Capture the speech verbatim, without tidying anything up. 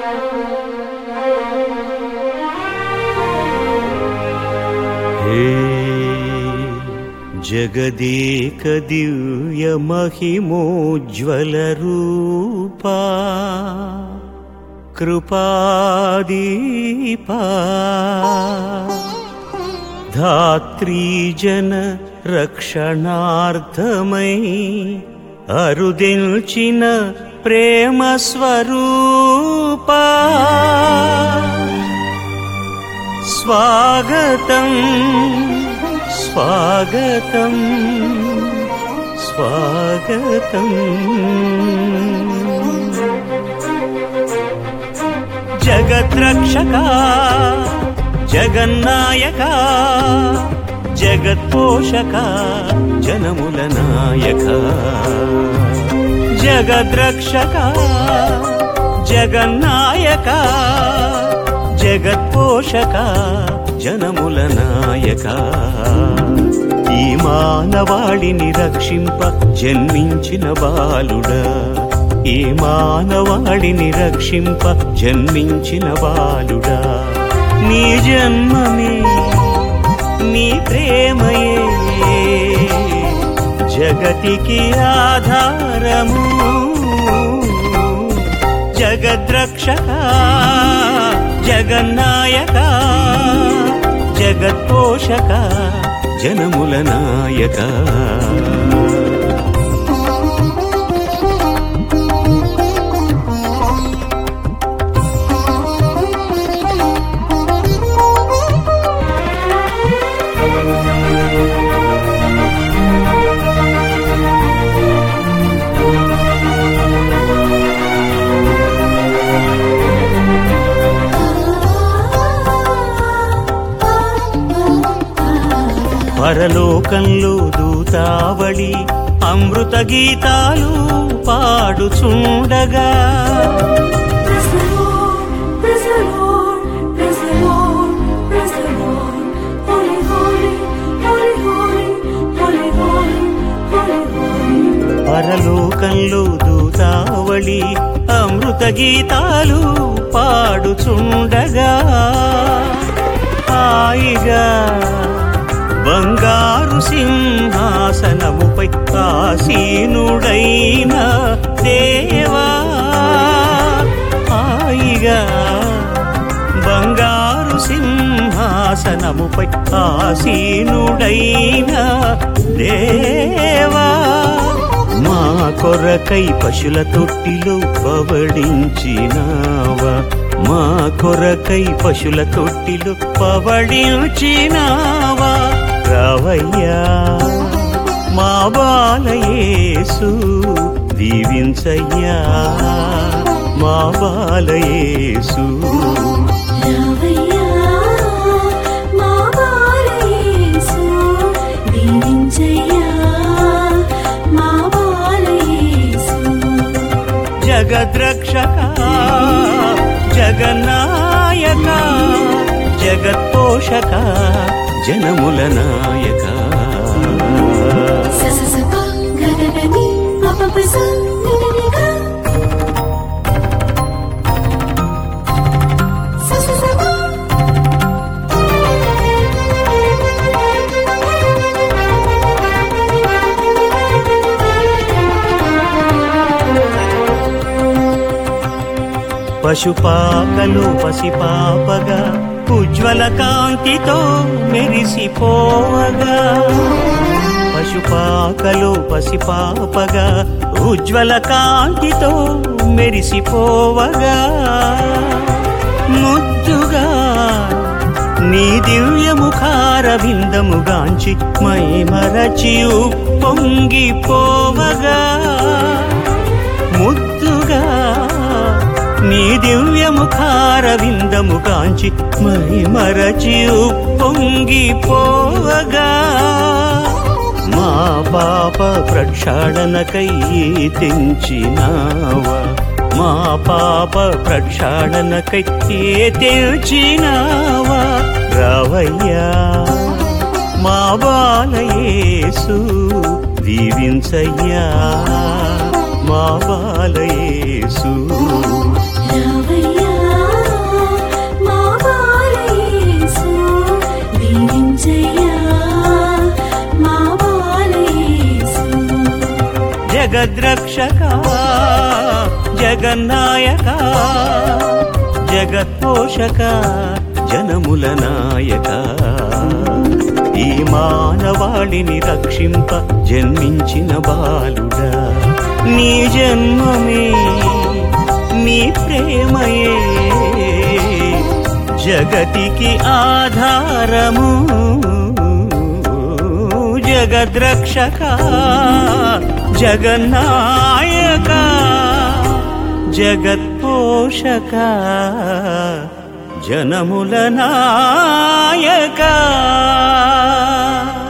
జగదేక దివ్య మహిమోజ్వల రూపా కృపాదీపా ధాత్రీజన రక్షణార్థమై అరుదిల్చిన ప్రేమ స్వరూపా స్వాగతం స్వాగతం స్వాగతం జగద్రక్షక జగన్నాయక జగత్పోషక జనముల నాయక జగద్రక్షక జగన్నాయక జగత్పోషక జనముల నాయక ఈ మానవాళిని రక్షింప జన్మించిన బాలుడా ఈ మానవాళిని రక్షింప జన్మించిన బాలుడా నీ జన్మమే నీ ప్రేమయే జగతికి ఆధారము జగద్రక్షక జగన్నాయక జగత్పోషక జనముల నాయక పరలోకంలో దూతావళి అమృత గీతాలు పాడుచుండగా పరలోకంలో దూతావళి అమృత గీతాలు పాడుచుండగా హాయిగా బంగారు సింహాసనముపై ఆసీనుడైన దేవా హాయిగా బంగారు సింహాసనముపై ఆసీనుడైన దేవా మా కొరకై పశుల తొట్టిలో పవడించినావా మా కొరకై పశుల తొట్టిలో పవడించినావా రావయ్యా మా బాలయేసు దీవించయ్యా మా బాలయేసు జగద్రక్షక జగన్నాయక జగత్పోషక జనముల నాయక పశుపాకలు పసిపాపగా ఉజ్వల కాంతితో మెరిసిపోవగా పశుపాకలు పసిపాపగా ఉజ్వల కాంతితో మెరిసిపోవగా ముద్దుగా నీ దివ్య ముఖార విందముగాంచి మై మరచి ఉప్పొంగిపోవగా ముద్దుగా నీ దివ్య ముఖార విందము కాంచి మై మరచి ఉప్పొంగిపోవగా మా పాప ప్రక్షాళనకై తెంచినావా మా పాప ప్రక్షాళనకై తెంచినావా రావయ్యా మా బాలయేసు దీవించయ్యా మా బాలయేసు రావయ్యా జగద్రక్షక జగన్నాయక జగత్పోషక జనముల నాయక ఈ మానవాళిని రక్షింప జన్మించిన బాలుడా నీ జన్మమే నీ ప్రేమయే జగతికి ఆధారము జగద్రక్షక జగన్నాయక జగత్పోషక జనముల నాయక